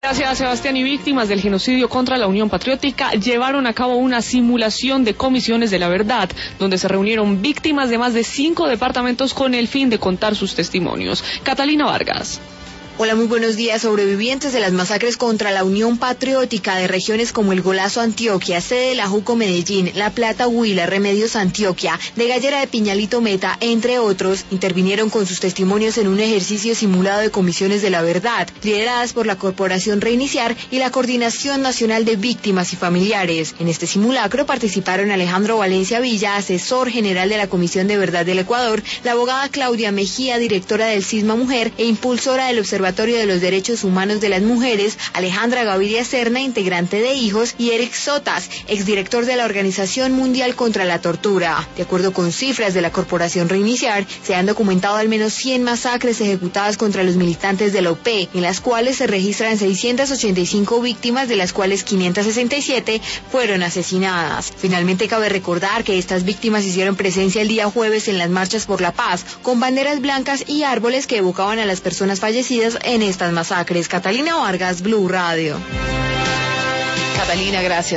Gracias, Sebastián. Y víctimas del genocidio contra la Unión Patriótica llevaron a cabo una simulación de comisiones de la verdad, donde se reunieron víctimas de más de 5 departamentos con el fin de contar sus testimonios. Catalina Vargas. Hola, muy buenos días. Sobrevivientes de las masacres contra la Unión Patriótica de regiones como el Golazo, Antioquia, sede de la Juco, Medellín, La Plata, Huila, Remedios, Antioquia, de Gallera de Piñalito, Meta, entre otros, intervinieron con sus testimonios en un ejercicio simulado de comisiones de la verdad, lideradas por la Corporación Reiniciar y la Coordinación Nacional de Víctimas y Familiares. En este simulacro participaron Alejandro Valencia Villa, asesor general de la Comisión de Verdad del Ecuador, la abogada Claudia Mejía, directora del CISMA Mujer e impulsora del Observatorio de los Derechos Humanos de las Mujeres, Alejandra Gaviria Serna, integrante de Hijos, y Eric Sotas, exdirector de la Organización Mundial contra la Tortura. De acuerdo con cifras de la Corporación Reiniciar, se han documentado al menos 100 masacres ejecutadas contra los militantes de la OP, en las cuales se registran 685 víctimas, de las cuales 567 fueron asesinadas. Finalmente, cabe recordar que estas víctimas hicieron presencia el día jueves en las marchas por la paz, con banderas blancas y árboles que evocaban a las personas fallecidas en estas masacres. Catalina Vargas, Blue Radio. Catalina, gracias.